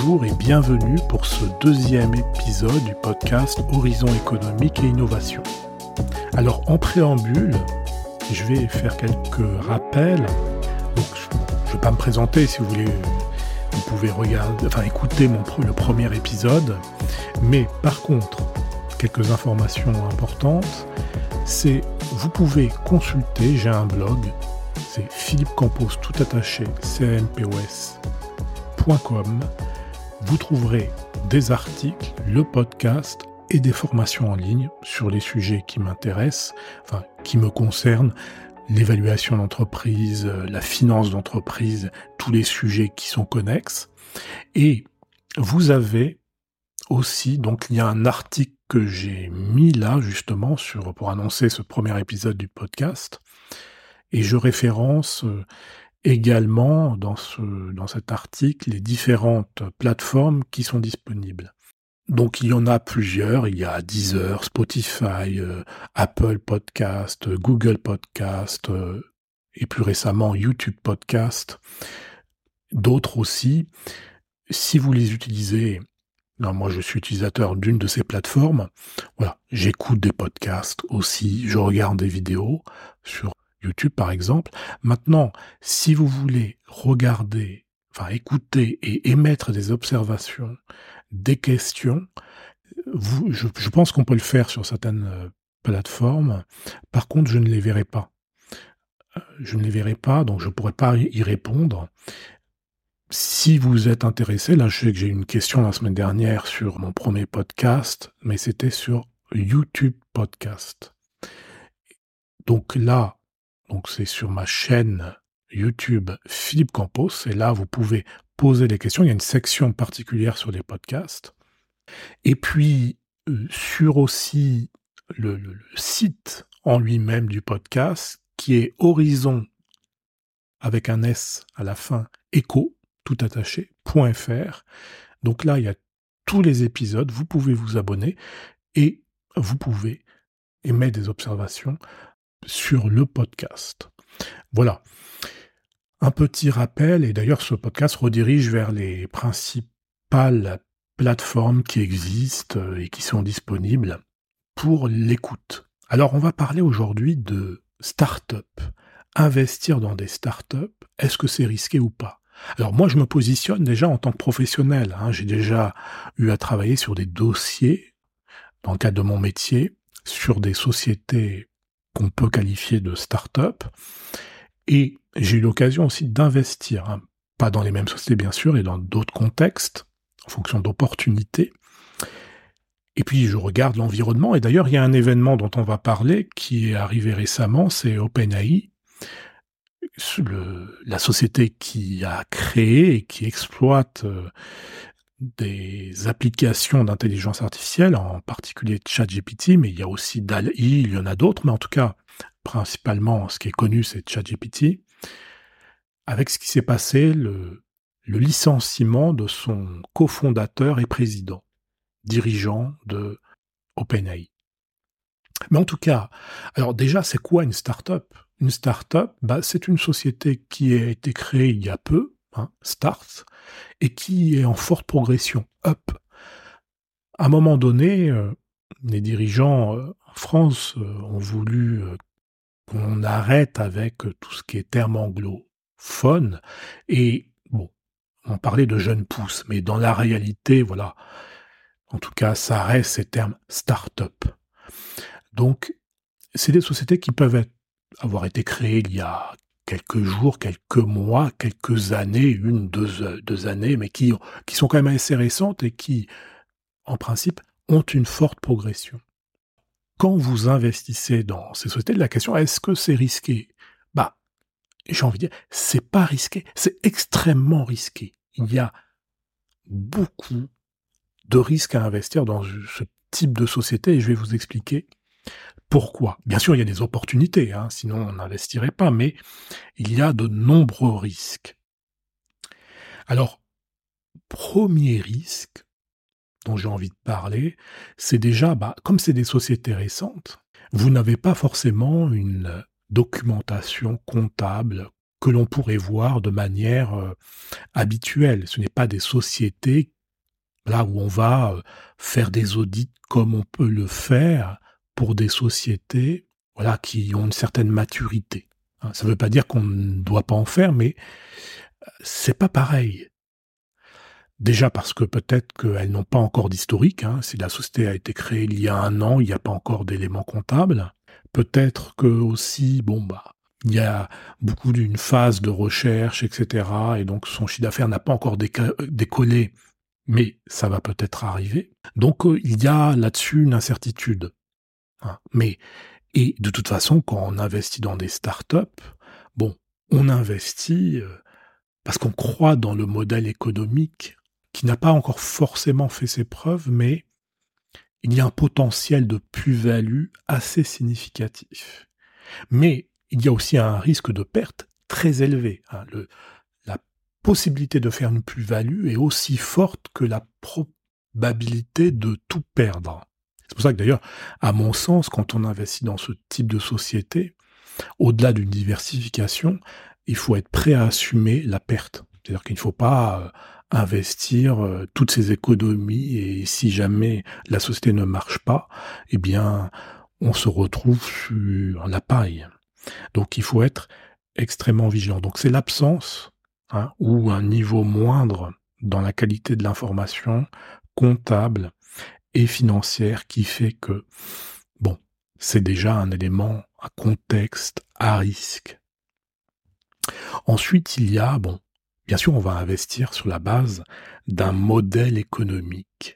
Bonjour et bienvenue pour ce deuxième épisode du podcast Horizon économique et innovation. Alors en préambule, je vais faire quelques rappels. Donc, je ne vais pas me présenter, si vous voulez, vous pouvez écouter le premier épisode. Mais par contre, quelques informations importantes, c'est vous pouvez consulter, j'ai un blog, c'est Philippe Campos, tout attaché, cmpos.com. Vous trouverez des articles, le podcast et des formations en ligne sur les sujets qui m'intéressent, qui me concernent, l'évaluation d'entreprise, la finance d'entreprise, tous les sujets qui sont connexes. Et vous avez aussi, donc il y a un article que j'ai mis là justement pour annoncer ce premier épisode du podcast, et je référence également dans cet article les différentes plateformes qui sont disponibles. Donc il y en a plusieurs, il y a Deezer, Spotify, Apple Podcast, Google Podcast et plus récemment YouTube Podcast, d'autres aussi. Si vous les utilisez, moi je suis utilisateur d'une de ces plateformes, voilà, j'écoute des podcasts aussi, je regarde des vidéos sur YouTube par exemple. Maintenant, si vous voulez écouter et émettre des observations, des questions, je pense qu'on peut le faire sur certaines plateformes. Par contre, je ne les verrai pas. Donc je ne pourrai pas y répondre. Si vous êtes intéressé, là je sais que j'ai eu une question la semaine dernière sur mon premier podcast, mais c'était sur YouTube Podcast. Donc là, c'est sur ma chaîne YouTube Philippe Campos, et là vous pouvez poser des questions, il y a une section particulière sur les podcasts. Et puis sur aussi le site en lui-même du podcast, qui est Horizon, avec un S à la fin, éco, tout attaché, .fr. Donc là, il y a tous les épisodes, vous pouvez vous abonner, et vous pouvez émettre des observations sur le podcast. Voilà. Un petit rappel, et d'ailleurs ce podcast redirige vers les principales plateformes qui existent et qui sont disponibles pour l'écoute. Alors on va parler aujourd'hui de start-up. Investir dans des start-up, est-ce que c'est risqué ou pas ? Alors moi je me positionne déjà en tant que professionnel. J'ai déjà eu à travailler sur des dossiers, dans le cadre de mon métier, sur des sociétés qu'on peut qualifier de start-up. Et j'ai eu l'occasion aussi d'investir, pas dans les mêmes sociétés bien sûr, et dans d'autres contextes, en fonction d'opportunités. Et puis je regarde l'environnement, et d'ailleurs il y a un événement dont on va parler, qui est arrivé récemment, c'est OpenAI, la société qui a créé et qui exploite des applications d'intelligence artificielle, en particulier ChatGPT, mais il y a aussi DALL-E, il y en a d'autres, mais en tout cas, principalement, ce qui est connu, c'est ChatGPT, avec ce qui s'est passé, le licenciement de son cofondateur et président, dirigeant de OpenAI. Mais en tout cas, alors déjà, c'est quoi une start-up ? Une start-up, c'est une société qui a été créée il y a peu, start, et qui est en forte progression, up. À un moment donné, les dirigeants en France ont voulu qu'on arrête avec tout ce qui est termes anglophones, et on parlait de jeunes pousses, mais dans la réalité, voilà, en tout cas, ça reste ces termes start-up. Donc, c'est des sociétés qui peuvent avoir été créées il y a quelques jours, quelques mois, quelques années, deux années, mais qui sont quand même assez récentes et qui, en principe, ont une forte progression. Quand vous investissez dans ces sociétés, la question, est-ce que c'est risqué ? J'ai envie de dire, c'est pas risqué, c'est extrêmement risqué. Il y a beaucoup de risques à investir dans ce type de société, et je vais vous expliquer pourquoi. Bien sûr, il y a des opportunités, sinon on n'investirait pas, mais il y a de nombreux risques. Alors, premier risque dont j'ai envie de parler, c'est déjà, comme c'est des sociétés récentes, vous n'avez pas forcément une documentation comptable que l'on pourrait voir de manière habituelle. Ce n'est pas des sociétés là où on va faire des audits comme on peut le faire pour des sociétés voilà, qui ont une certaine maturité. Hein. Ça ne veut pas dire qu'on ne doit pas en faire, mais c'est pas pareil. Déjà parce que peut-être qu'elles n'ont pas encore d'historique. Hein. Si la société a été créée il y a 1 an, il n'y a pas encore d'éléments comptables. Peut-être que aussi, il y a beaucoup d'une phase de recherche, etc. Et donc son chiffre d'affaires n'a pas encore décollé, mais ça va peut-être arriver. Donc il y a là-dessus une incertitude. Hein. Et de toute façon, quand on investit dans des startups, on investit parce qu'on croit dans le modèle économique qui n'a pas encore forcément fait ses preuves, mais il y a un potentiel de plus-value assez significatif. Mais il y a aussi un risque de perte très élevé. Hein. La possibilité de faire une plus-value est aussi forte que la probabilité de tout perdre. C'est pour ça que d'ailleurs, à mon sens, quand on investit dans ce type de société, au-delà d'une diversification, il faut être prêt à assumer la perte. C'est-à-dire qu'il ne faut pas investir toutes ses économies et si jamais la société ne marche pas, eh bien, on se retrouve sur la paille. Donc il faut être extrêmement vigilant. Donc c'est l'absence ou un niveau moindre dans la qualité de l'information comptable et financière qui fait que, c'est déjà un élément, un contexte à risque. Ensuite, il y a, bien sûr, on va investir sur la base d'un modèle économique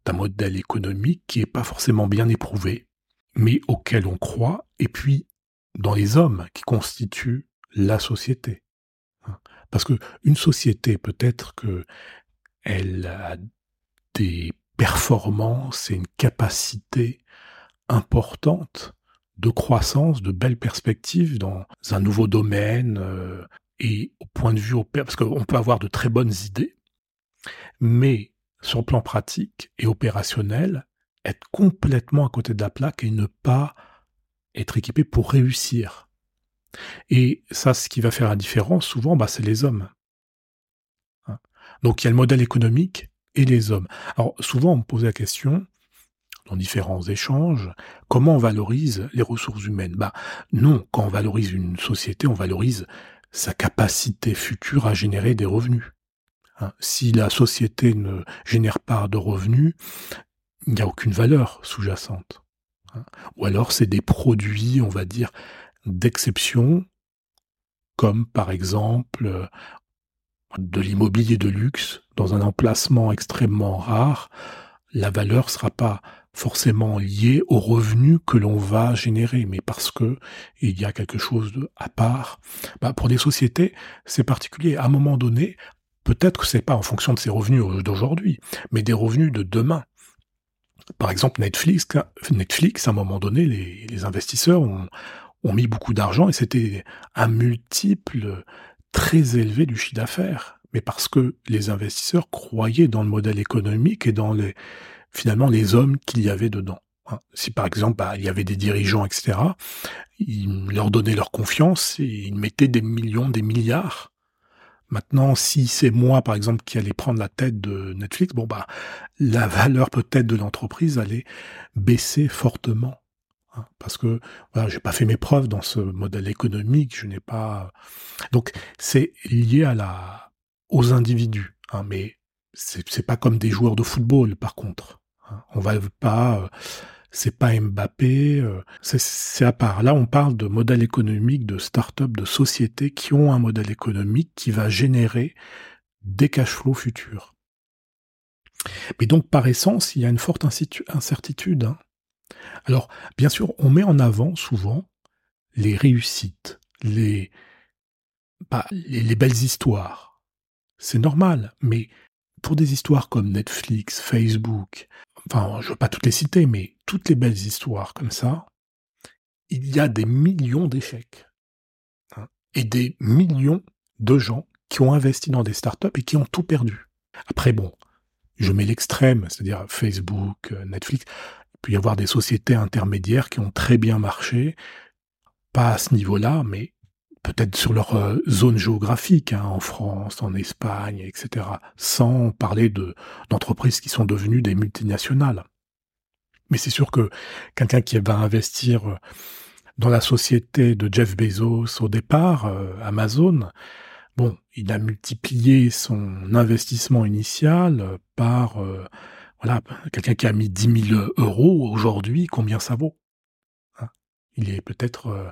qui n'est pas forcément bien éprouvé, mais auquel on croit, et puis dans les hommes qui constituent la société. Parce que une société, peut-être que elle a des performances et une capacité importante de croissance, de belles perspectives dans un nouveau domaine, et au point de vue parce qu'on peut avoir de très bonnes idées, mais sur le plan pratique et opérationnel, être complètement à côté de la plaque et ne pas être équipé pour réussir. Et ça, ce qui va faire la différence, souvent, c'est les hommes. Hein. Donc il y a le modèle économique et les hommes. Alors souvent, on me pose la question, dans différents échanges, comment on valorise les ressources humaines ? Non, quand on valorise une société, on valorise sa capacité future à générer des revenus. Hein, si la société ne génère pas de revenus, il n'y a aucune valeur sous-jacente. Hein. Ou alors c'est des produits, on va dire, d'exception, comme par exemple de l'immobilier de luxe, dans un emplacement extrêmement rare, la valeur ne sera pas forcément liée aux revenus que l'on va générer, mais parce que il y a quelque chose à part. Pour des sociétés, c'est particulier. À un moment donné, peut-être que c'est pas en fonction de ces revenus d'aujourd'hui, mais des revenus de demain. Par exemple, Netflix, à un moment donné, les investisseurs ont mis beaucoup d'argent et c'était un multiple très élevé du chiffre d'affaires. Mais parce que les investisseurs croyaient dans le modèle économique et dans finalement les hommes qu'il y avait dedans. Si par exemple il y avait des dirigeants, etc., ils leur donnaient leur confiance et ils mettaient des millions, des milliards. Maintenant, si c'est moi, par exemple, qui allais prendre la tête de Netflix, la valeur peut-être de l'entreprise allait baisser fortement. Parce que j'ai pas fait mes preuves dans ce modèle économique, je n'ai pas. Donc c'est lié aux individus, mais c'est pas comme des joueurs de football, par contre. On va pas, c'est pas Mbappé, c'est à part. Là, on parle de modèle économique, de start-up, de sociétés qui ont un modèle économique qui va générer des cash flows futurs. Mais donc, par essence, il y a une forte incertitude. Alors, bien sûr, on met en avant souvent les réussites, les belles histoires. C'est normal, mais pour des histoires comme Netflix, Facebook, je ne veux pas toutes les citer, mais toutes les belles histoires comme ça, il y a des millions d'échecs. Et des millions de gens qui ont investi dans des startups et qui ont tout perdu. Après, je mets l'extrême, c'est-à-dire Facebook, Netflix. Il peut y avoir des sociétés intermédiaires qui ont très bien marché, pas à ce niveau-là, mais peut-être sur leur zone géographique, hein, en France, en Espagne, etc. Sans parler d'entreprises qui sont devenues des multinationales. Mais c'est sûr que quelqu'un qui va investir dans la société de Jeff Bezos au départ, Amazon, bon, il a multiplié son investissement initial par, voilà, quelqu'un qui a mis 10 000 euros aujourd'hui, combien ça vaut, hein? Il est peut-être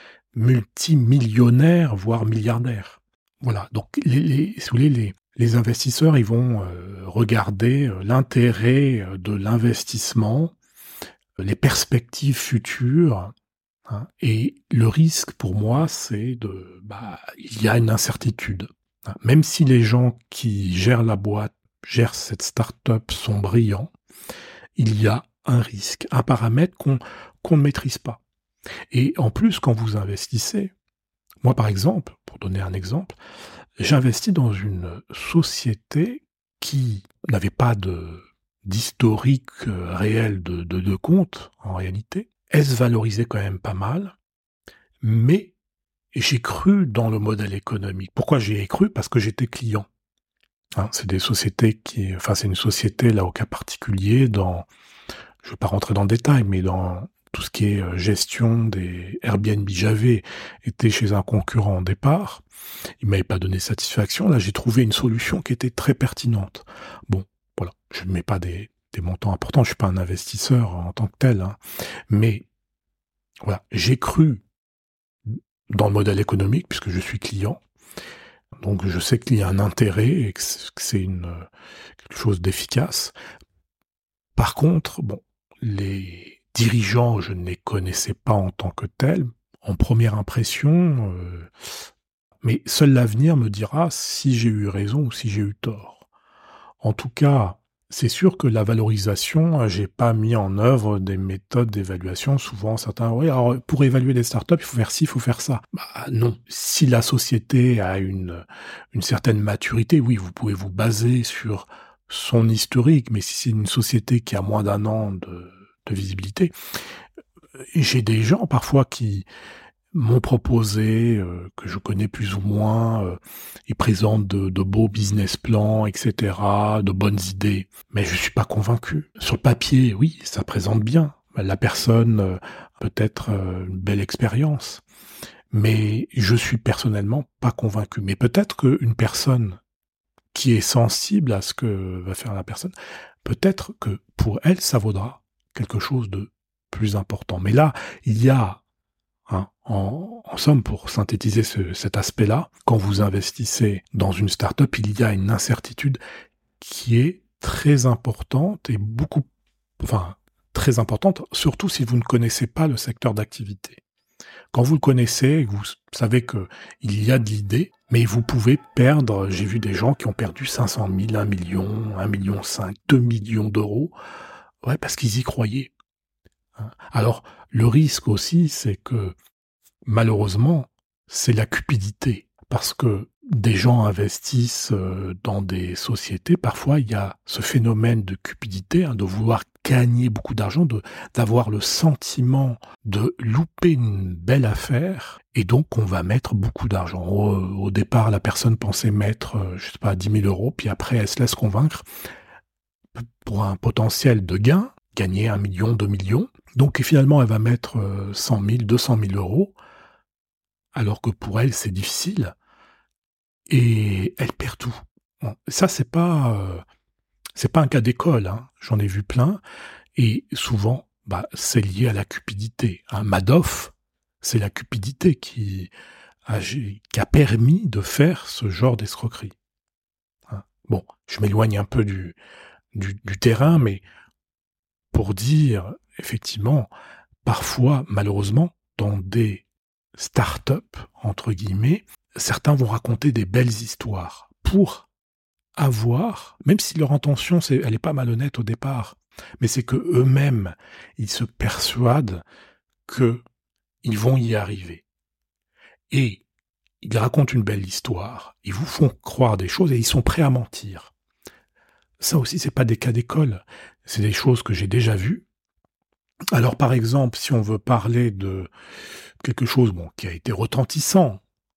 multimillionnaire, voire milliardaire. Voilà, donc si vous voulez, les investisseurs, ils vont regarder l'intérêt de l'investissement, les perspectives futures, hein, et le risque pour moi, c'est il y a une incertitude, hein. Même si les gens qui gèrent la boîte, gèrent cette start-up sont brillants, il y a un risque, un paramètre qu'on ne maîtrise pas. Et en plus, quand vous investissez, moi par exemple, pour donner un exemple, j'investis dans une société qui n'avait pas d'historique réel de compte, en réalité. Elle se valorisait quand même pas mal, mais j'ai cru dans le modèle économique. Pourquoi j'y ai cru? Parce que j'étais client. Hein, c'est des sociétés c'est une société là au cas particulier je ne vais pas rentrer dans le détail, mais dans tout ce qui est gestion des Airbnb. J'avais été chez un concurrent au départ, il m'avait pas donné satisfaction. Là, j'ai trouvé une solution qui était très pertinente. Bon, voilà, je ne mets pas des montants importants, je suis pas un investisseur en tant que tel, hein, mais voilà, j'ai cru dans le modèle économique puisque je suis client. Donc je sais qu'il y a un intérêt et que c'est quelque chose d'efficace. Par contre, bon, les dirigeants, je ne les connaissais pas en tant que tels. En première impression, mais seul l'avenir me dira si j'ai eu raison ou si j'ai eu tort. En tout cas, c'est sûr que la valorisation, j'ai pas mis en œuvre des méthodes d'évaluation. Souvent, certains, oui, alors pour évaluer des startups, il faut faire ci, il faut faire ça. Bah non. Si la société a une certaine maturité, oui, vous pouvez vous baser sur son historique, mais si c'est une société qui a moins d'1 an de visibilité, j'ai des gens parfois qui m'ont proposé, que je connais plus ou moins, ils présentent de beaux business plans, etc., de bonnes idées, mais je suis pas convaincu. Sur le papier, oui, ça présente bien. La personne peut-être une belle expérience, mais je suis personnellement pas convaincu. Mais peut-être qu'une personne qui est sensible à ce que va faire la personne, peut-être que pour elle, ça vaudra quelque chose de plus important. Mais là, il y a, hein, en somme, pour synthétiser cet aspect-là, quand vous investissez dans une start-up, il y a une incertitude qui est très importante et très importante, surtout si vous ne connaissez pas le secteur d'activité. Quand vous le connaissez, vous savez que il y a de l'idée, mais vous pouvez perdre, j'ai vu des gens qui ont perdu 500 000, 1 million, 1,5 million, 2 millions d'euros, ouais, parce qu'ils y croyaient. Alors, le risque aussi, c'est que, malheureusement, c'est la cupidité. Parce que des gens investissent dans des sociétés, parfois il y a ce phénomène de cupidité, hein, de vouloir gagner beaucoup d'argent, d'avoir le sentiment de louper une belle affaire, et donc on va mettre beaucoup d'argent. Au départ, la personne pensait mettre, 10 000 euros, puis après elle se laisse convaincre pour un potentiel de gain, gagner 1 million, 2 millions. Donc finalement, elle va mettre 100 000, 200 000 euros, alors que pour elle, c'est difficile, et elle perd tout. Bon, ça, c'est pas un cas d'école, hein. J'en ai vu plein, et souvent, c'est lié à la cupidité, hein. Madoff, c'est la cupidité qui a permis de faire ce genre d'escroquerie, hein. Bon, je m'éloigne un peu du terrain, mais pour dire, effectivement, parfois, malheureusement, dans des start-up, entre guillemets, certains vont raconter des belles histoires pour avoir, même si leur intention, elle n'est pas malhonnête au départ, mais c'est que eux-mêmes, ils se persuadent que ils vont y arriver. Et ils racontent une belle histoire, ils vous font croire des choses et ils sont prêts à mentir. Ça aussi, c'est pas des cas d'école, c'est des choses que j'ai déjà vues. Alors, par exemple, si on veut parler de quelque chose qui a été retentissant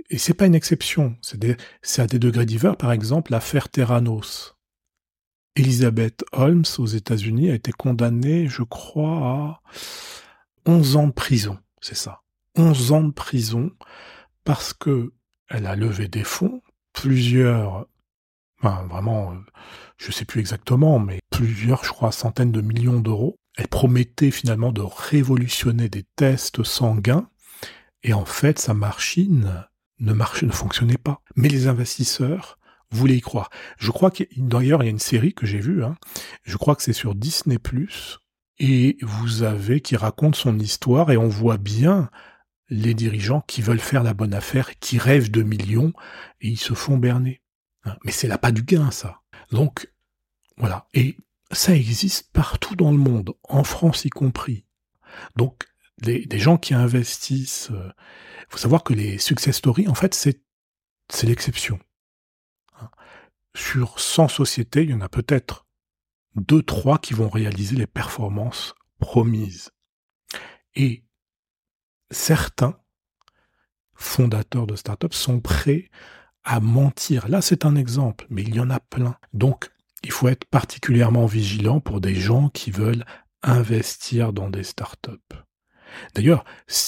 Et c'est pas une exception. C'est à des degrés divers. Par exemple, l'affaire Theranos. Elizabeth Holmes, aux États-Unis, a été condamnée, je crois, à 11 ans de prison. C'est ça. 11 ans de prison parce que elle a levé des fonds, plusieurs, enfin, vraiment, je sais plus exactement, mais plusieurs, je crois, centaines de millions d'euros. Elle promettait finalement de révolutionner des tests sanguins, et en fait, sa machine ne fonctionnait pas. Mais les investisseurs voulaient y croire. Je crois d'ailleurs, il y a une série que j'ai vue, je crois que c'est sur Disney+, et qui raconte son histoire, et on voit bien les dirigeants qui veulent faire la bonne affaire, qui rêvent de millions, et ils se font berner. Mais c'est l'appât du gain, ça. Donc, voilà. Et ça existe partout dans le monde, en France y compris. Donc, des gens qui investissent... faut savoir que les success stories, en fait, c'est l'exception. Sur 100 sociétés, il y en a peut-être 2-3 qui vont réaliser les performances promises. Et certains fondateurs de startups sont prêts à mentir. Là, c'est un exemple, mais il y en a plein. Donc, il faut être particulièrement vigilant pour des gens qui veulent investir dans des startups. D'ailleurs,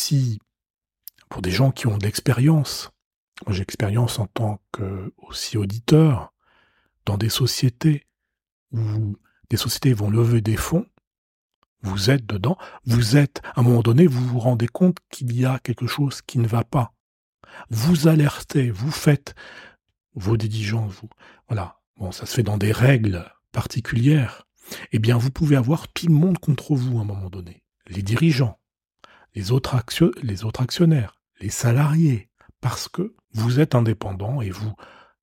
pour des gens qui ont de l'expérience, moi j'ai l'expérience en tant que aussi auditeur, dans des sociétés où des sociétés vont lever des fonds, vous êtes dedans, à un moment donné, vous vous rendez compte qu'il y a quelque chose qui ne va pas. Vous alertez, vous faites vos diligences, voilà. Bon, ça se fait dans des règles particulières. Eh bien, vous pouvez avoir tout le monde contre vous à un moment donné. Les dirigeants, les autres actionnaires, les salariés, parce que vous êtes indépendant et vous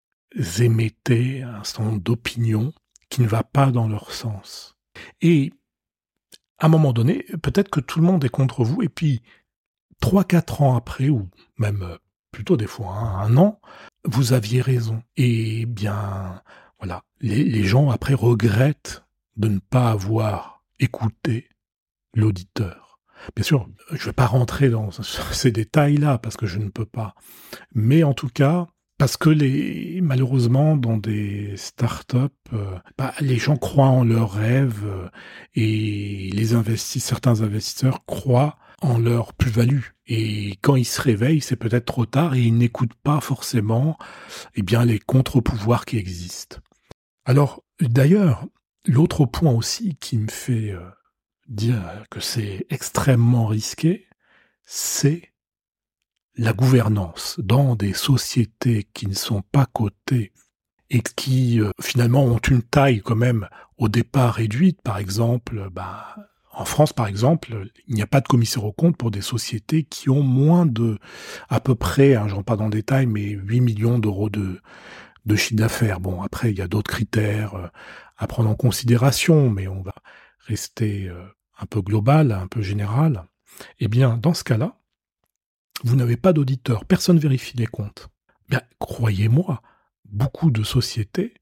émettez un certain nombre d'opinions qui ne va pas dans leur sens. Et à un moment donné, peut-être que tout le monde est contre vous, et puis 3-4 ans après, ou même plutôt des fois 1 an, vous aviez raison. Et bien, voilà, les gens après regrettent de ne pas avoir écouté l'auditeur. Bien sûr, je ne vais pas rentrer dans ces détails-là, parce que je ne peux pas. Mais en tout cas, parce que malheureusement, dans des startups, les gens croient en leurs rêves, et certains investisseurs croient en leur plus-value. Et quand ils se réveillent, c'est peut-être trop tard, et ils n'écoutent pas forcément les contre-pouvoirs qui existent. Alors, d'ailleurs, l'autre point aussi qui me fait dire que c'est extrêmement risqué, c'est la gouvernance dans des sociétés qui ne sont pas cotées et qui finalement ont une taille quand même au départ réduite. Par exemple, en France par exemple, il n'y a pas de commissaire aux comptes pour des sociétés qui ont moins de, à peu près, je ne rentre pas dans le détail, mais 8 millions d'euros de chiffre d'affaires. Bon, après, il y a d'autres critères à prendre en considération, mais on va rester un peu global, un peu général. Eh bien, dans ce cas-là, vous n'avez pas d'auditeur, personne vérifie les comptes. Bien, croyez-moi, beaucoup de sociétés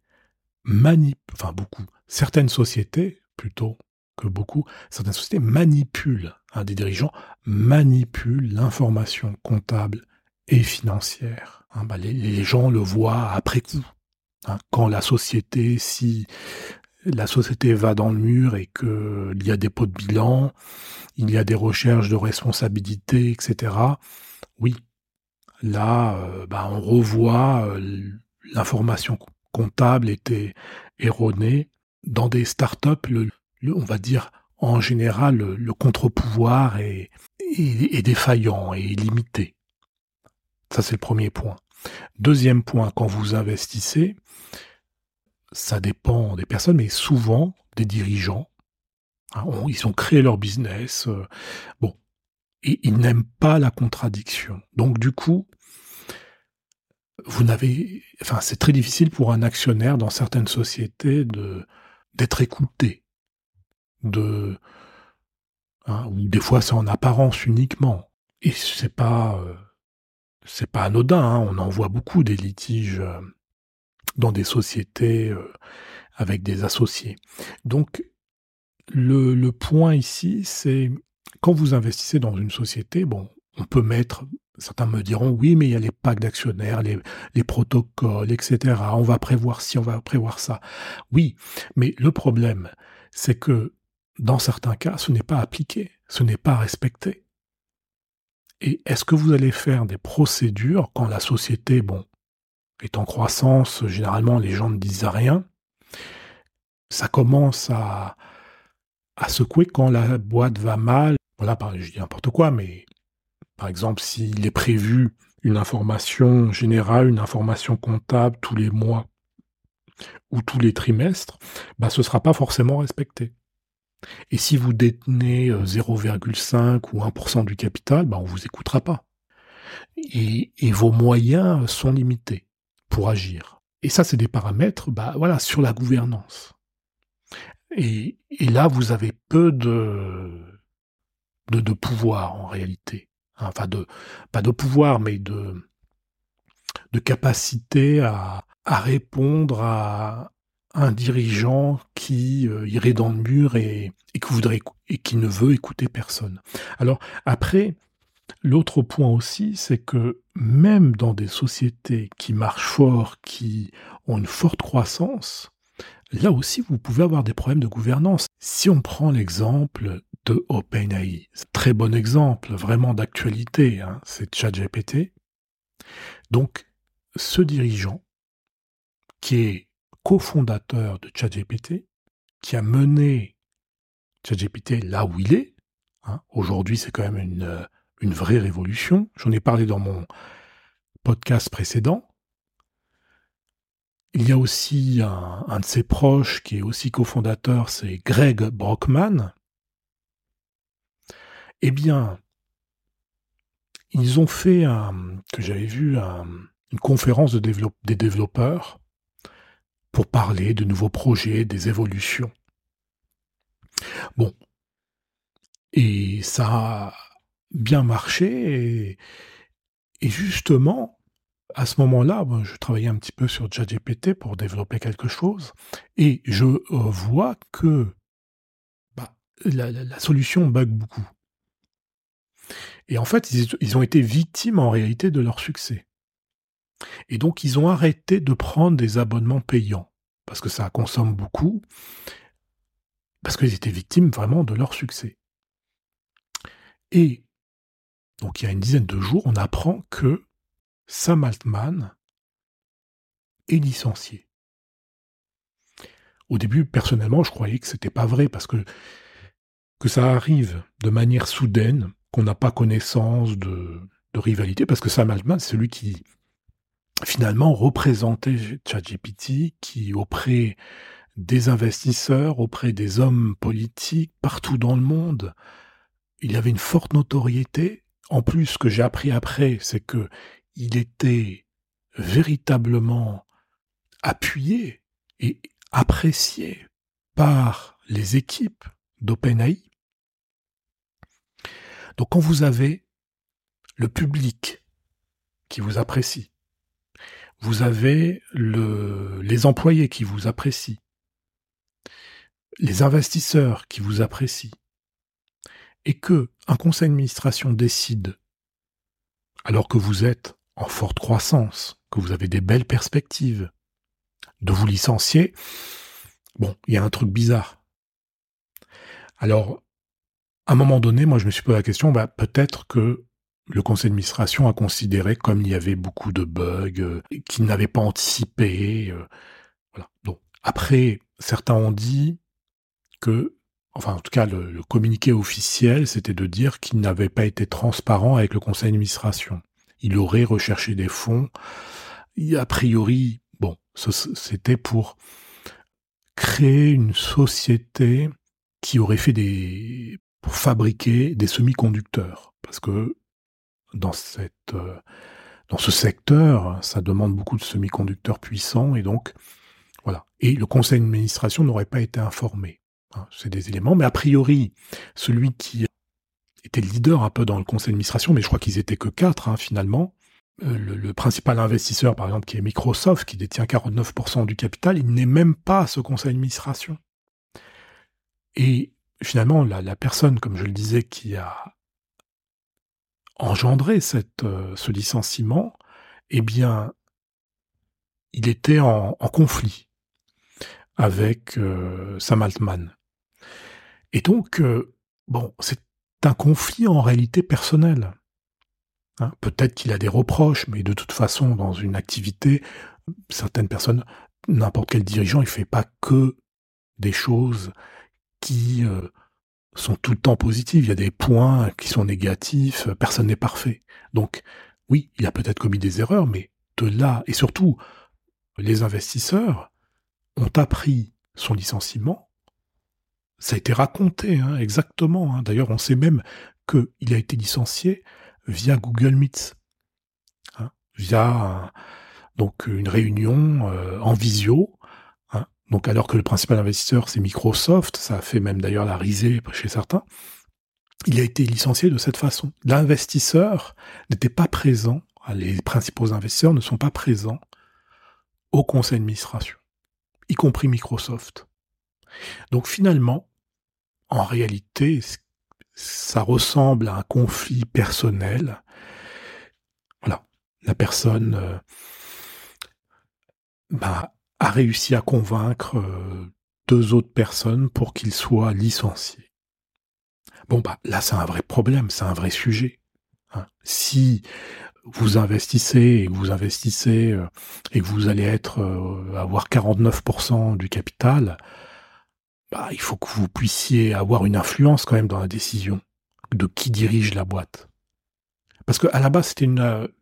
certaines sociétés, plutôt que beaucoup, certaines sociétés manipulent, des dirigeants manipulent l'information comptable et financière. Les gens le voient après coup. Quand si la société va dans le mur et qu'il y a des pots de bilan, il y a des recherches de responsabilité, etc. Oui, là, on revoit l'information comptable était erronée. Dans des startups, on va dire, en général, le contre-pouvoir est défaillant et limité. Ça, c'est le premier point. Deuxième point, quand vous investissez, ça dépend des personnes, mais souvent des dirigeants. Ils ont créé leur business. Et ils n'aiment pas la contradiction. Donc du coup, c'est très difficile pour un actionnaire dans certaines sociétés d'être écouté. Ou des fois c'est en apparence uniquement. Et c'est pas anodin, on en voit beaucoup des litiges dans des sociétés avec des associés. Donc le point ici, c'est quand vous investissez dans une société, on peut mettre certains me diront: «Oui, mais il y a les packs d'actionnaires, les protocoles, et cetera. On va prévoir ci, on va prévoir ça». Oui, mais le problème, c'est que dans certains cas, ce n'est pas appliqué, ce n'est pas respecté. Et est-ce que vous allez faire des procédures quand la société, bon, est en croissance, généralement les gens ne disent rien, ça commence à secouer quand la boîte va mal. Voilà, je dis n'importe quoi, mais par exemple, s'il est prévu une information générale, une information comptable tous les mois ou tous les trimestres, bah, ce ne sera pas forcément respecté. Et si vous détenez 0,5 ou 1% du capital, bah, on ne vous écoutera pas. Et vos moyens sont limités pour agir. Et ça, c'est des paramètres, bah, voilà, sur la gouvernance. Et là, vous avez peu de pouvoir en réalité. Enfin, pas de pouvoir, mais de capacité à répondre à un dirigeant qui irait dans le mur et qui ne veut écouter personne. Alors après, l'autre point aussi, c'est que même dans des sociétés qui marchent fort, qui ont une forte croissance, là aussi, vous pouvez avoir des problèmes de gouvernance. Si on prend l'exemple de OpenAI, c'est un très bon exemple, vraiment d'actualité, hein, c'est ChatGPT. Donc, ce dirigeant, qui est cofondateur de ChatGPT, qui a mené ChatGPT là où il est, hein, aujourd'hui c'est quand même une vraie révolution, j'en ai parlé dans mon podcast précédent. Il y a aussi un de ses proches qui est aussi cofondateur, c'est Greg Brockman. Eh bien, ils ont fait, que j'avais vu, une conférence des développeurs pour parler de nouveaux projets, des évolutions. Bon, et ça a bien marché, et justement, à ce moment-là, je travaillais un petit peu sur ChatGPT pour développer quelque chose, et je vois que bah, la solution bug beaucoup. Et en fait, ils ont été victimes en réalité de leur succès. Et donc, ils ont arrêté de prendre des abonnements payants, parce que ça consomme beaucoup, parce qu'ils étaient victimes vraiment de leur succès. Et donc, il y a une dizaine de jours, on apprend que Sam Altman est licencié. Au début, personnellement, je croyais que c'était pas vrai, parce que ça arrive de manière soudaine, qu'on n'a pas connaissance de rivalité, parce que Sam Altman, c'est celui qui finalement représentait ChatGPT, qui auprès des investisseurs, auprès des hommes politiques, partout dans le monde, il avait une forte notoriété. En plus, ce que j'ai appris après, c'est que il était véritablement appuyé et apprécié par les équipes d'OpenAI. Donc quand vous avez le public qui vous apprécie, vous avez les employés qui vous apprécient, les investisseurs qui vous apprécient, et que un conseil d'administration décide, alors que vous êtes en forte croissance, que vous avez des belles perspectives, de vous licencier, bon, il y a un truc bizarre. Alors, à un moment donné, moi je me suis posé la question, peut-être que le conseil d'administration a considéré, comme il y avait beaucoup de bugs, qu'il n'avait pas anticipé. Voilà. Donc, après, certains ont dit que, enfin en tout cas le communiqué officiel, c'était de dire qu'il n'avait pas été transparent avec le conseil d'administration. Il aurait recherché des fonds. Et a priori, bon, c'était pour créer une société qui aurait fait pour fabriquer des semi-conducteurs. Parce que dans ce secteur, ça demande beaucoup de semi-conducteurs puissants, et donc, voilà. Et le conseil d'administration n'aurait pas été informé. Hein, c'est des éléments, mais a priori, celui qui était le leader un peu dans le conseil d'administration, mais je crois qu'ils étaient que 4, hein, finalement, le principal investisseur, par exemple, qui est Microsoft, qui détient 49% du capital, il n'est même pas à ce conseil d'administration. Et finalement, la personne, comme je le disais, qui a engendré ce licenciement, eh bien, il était en conflit avec Sam Altman. Et donc, bon, c'est un conflit en réalité personnel. Hein. Peut-être qu'il a des reproches, mais de toute façon, dans une activité, certaines personnes, n'importe quel dirigeant, il fait pas que des choses qui sont tout le temps positives. Il y a des points qui sont négatifs. Personne n'est parfait. Donc, oui, il a peut-être commis des erreurs, mais de là, et surtout, les investisseurs ont appris son licenciement. Ça a été raconté, hein, exactement. Hein. D'ailleurs, on sait même qu'il a été licencié via Google Meet, hein, via donc une réunion en visio. Hein. Donc, alors que le principal investisseur, c'est Microsoft, ça a fait même d'ailleurs la risée chez certains, il a été licencié de cette façon. L'investisseur n'était pas présent, les principaux investisseurs ne sont pas présents au conseil d'administration, y compris Microsoft. Donc finalement, en réalité, ça ressemble à un conflit personnel. Voilà, la personne a réussi à convaincre 2 autres personnes pour qu'ils soient licenciés. Bon, là, c'est un vrai problème, c'est un vrai sujet. Hein. Si vous investissez et que vous allez avoir 49% du capital, il faut que vous puissiez avoir une influence quand même dans la décision de qui dirige la boîte. Parce qu'à la base, c'était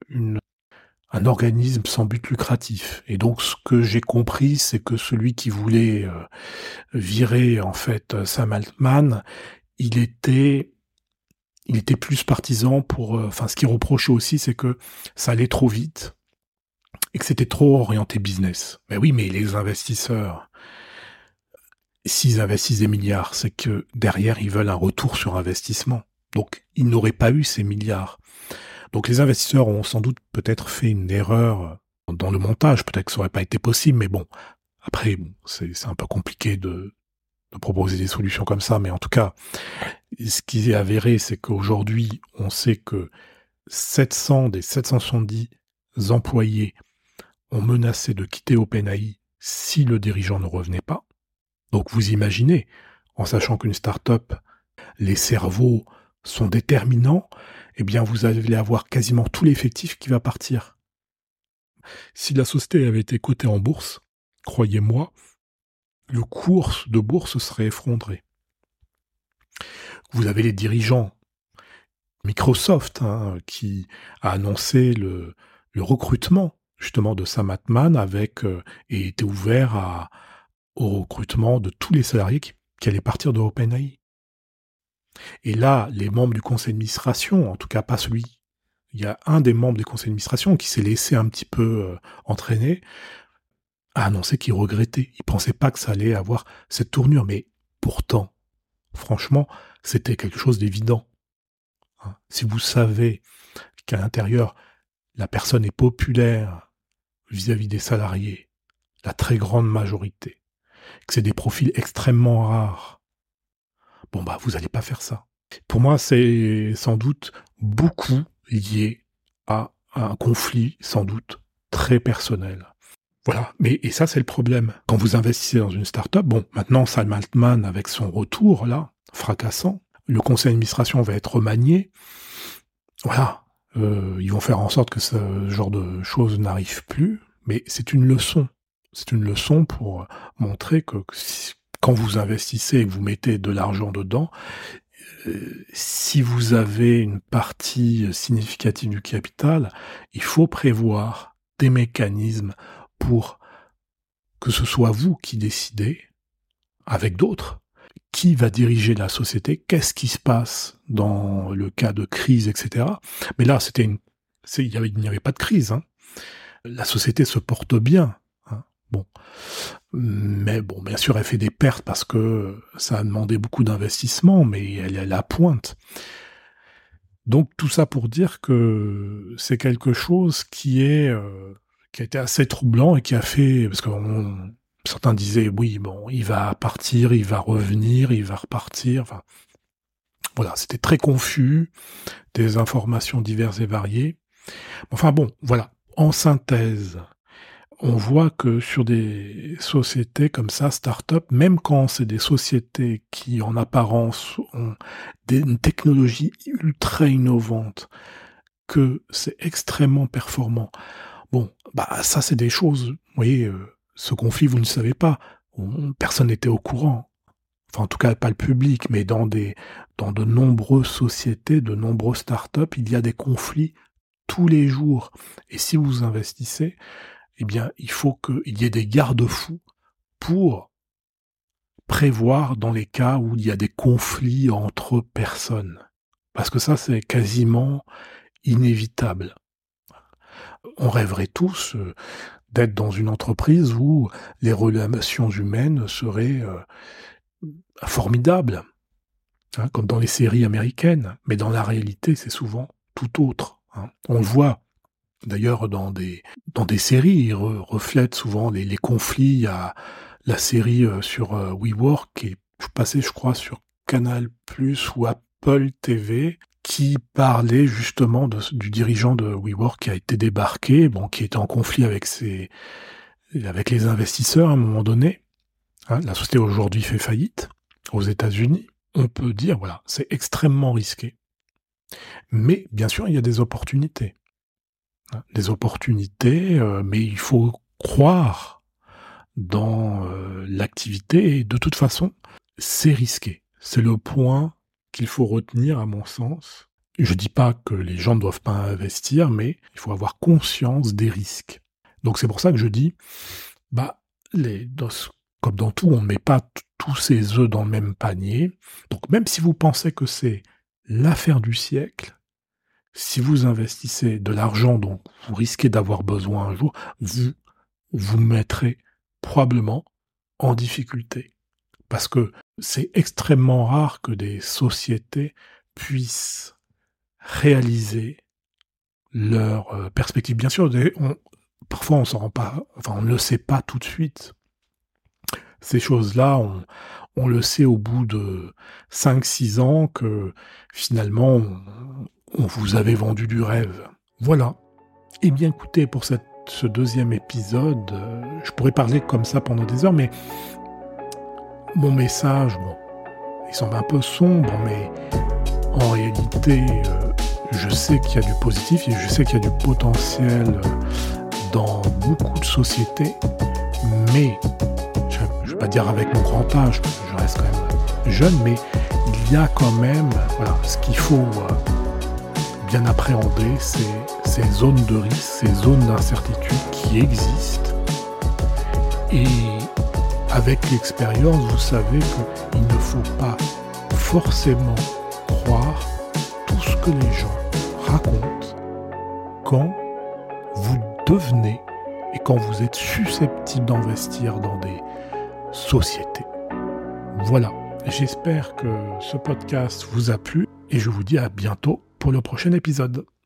un organisme sans but lucratif. Et donc, ce que j'ai compris, c'est que celui qui voulait virer, en fait, Sam Altman, il était plus partisan pour... ce qu'il reprochait aussi, c'est que ça allait trop vite et que c'était trop orienté business. Mais oui, mais les investisseurs, s'ils investissent des milliards, c'est que derrière, ils veulent un retour sur investissement. Donc, ils n'auraient pas eu ces milliards. Donc, les investisseurs ont sans doute peut-être fait une erreur dans le montage. Peut-être que ça aurait pas été possible, mais bon. Après, c'est un peu compliqué de proposer des solutions comme ça. Mais en tout cas, ce qui est avéré, c'est qu'aujourd'hui, on sait que 700 des 770 employés ont menacé de quitter OpenAI si le dirigeant ne revenait pas. Donc vous imaginez, en sachant qu'une start-up, les cerveaux sont déterminants, eh bien vous allez avoir quasiment tout l'effectif qui va partir. Si la société avait été cotée en bourse, croyez-moi, le cours de bourse serait effondré. Vous avez les dirigeants Microsoft qui a annoncé le recrutement justement de Sam Altman et était ouvert au recrutement de tous les salariés qui allaient partir de OpenAI. Et là, les membres du conseil d'administration, en tout cas pas celui, il y a un des membres du conseil d'administration qui s'est laissé un petit peu entraîner, a annoncé qu'il regrettait. Il pensait pas que ça allait avoir cette tournure, mais pourtant, franchement, c'était quelque chose d'évident. Hein. Si vous savez qu'à l'intérieur, la personne est populaire vis-à-vis des salariés, la très grande majorité, que c'est des profils extrêmement rares, vous n'allez pas faire ça. Pour moi, c'est sans doute beaucoup lié à un conflit, sans doute très personnel. Voilà, et ça c'est le problème. Quand vous investissez dans une start-up, maintenant Sam Altman avec son retour là, fracassant, le conseil d'administration va être remanié. Voilà, ils vont faire en sorte que ce genre de choses n'arrive plus, mais c'est une leçon. C'est une leçon pour montrer que quand vous investissez et que vous mettez de l'argent dedans, si vous avez une partie significative du capital, il faut prévoir des mécanismes pour que ce soit vous qui décidez, avec d'autres, qui va diriger la société, qu'est-ce qui se passe dans le cas de crise, etc. Mais là, il n'y avait pas de crise. Hein. La société se porte bien. Hein. Mais bien sûr, elle fait des pertes parce que ça a demandé beaucoup d'investissement, mais elle est à la pointe. Donc tout ça pour dire que c'est quelque chose qui a été assez troublant et qui a fait, parce que certains disaient oui, il va partir, il va revenir, il va repartir. Enfin, Voilà, c'était très confus, des informations diverses et variées. Enfin bon, voilà. En synthèse, on voit que sur des sociétés comme ça, start-up, même quand c'est des sociétés qui, en apparence, ont une technologie ultra innovante, que c'est extrêmement performant. Bon, bah ça c'est des choses, vous voyez, ce conflit, vous ne savez pas. Personne n'était au courant. Enfin, en tout cas, pas le public, mais dans de nombreuses sociétés, de nombreuses start-up, il y a des conflits tous les jours. Et si vous investissez, eh bien, il faut qu'il y ait des garde-fous pour prévoir dans les cas où il y a des conflits entre personnes. Parce que ça, c'est quasiment inévitable. On rêverait tous d'être dans une entreprise où les relations humaines seraient formidables, hein, comme dans les séries américaines. Mais dans la réalité, c'est souvent tout autre. Hein. On le voit d'ailleurs dans des séries, ils reflètent souvent les conflits. Il y a la série sur WeWork qui est passée, je crois, sur Canal+ ou Apple TV, qui parlait justement du dirigeant de WeWork qui a été débarqué, qui était en conflit avec les investisseurs à un moment donné. Hein, la société aujourd'hui fait faillite aux États-Unis. On peut dire, voilà, c'est extrêmement risqué. Mais bien sûr, il y a des opportunités. Des opportunités, mais il faut croire dans l'activité. Et de toute façon, c'est risqué. C'est le point qu'il faut retenir à mon sens. Je dis pas que les gens ne doivent pas investir, mais il faut avoir conscience des risques. Donc c'est pour ça que je dis, comme dans tout, on ne met pas tous ses œufs dans le même panier. Donc même si vous pensez que c'est l'affaire du siècle, si vous investissez de l'argent dont vous risquez d'avoir besoin un jour, vous mettrez probablement en difficulté. Parce que c'est extrêmement rare que des sociétés puissent réaliser leurs perspectives. Bien sûr, parfois on s'en rend pas, on ne le sait pas tout de suite. Ces choses-là, on le sait au bout de 5-6 ans que finalement on vous avait vendu du rêve. Voilà. Eh bien écoutez, pour ce deuxième épisode, je pourrais parler comme ça pendant des heures, mais mon message, il semble un peu sombre, mais en réalité, je sais qu'il y a du positif et je sais qu'il y a du potentiel dans beaucoup de sociétés, mais je ne vais pas dire avec mon grand âge, parce que je reste quand même jeune, mais il y a quand même, ce qu'il faut bien appréhender, c'est ces zones de risque, ces zones d'incertitude qui existent. Et avec l'expérience, vous savez qu'il ne faut pas forcément croire tout ce que les gens racontent quand vous devenez et quand vous êtes susceptible d'investir dans des sociétés. Voilà, j'espère que ce podcast vous a plu et je vous dis à bientôt pour le prochain épisode.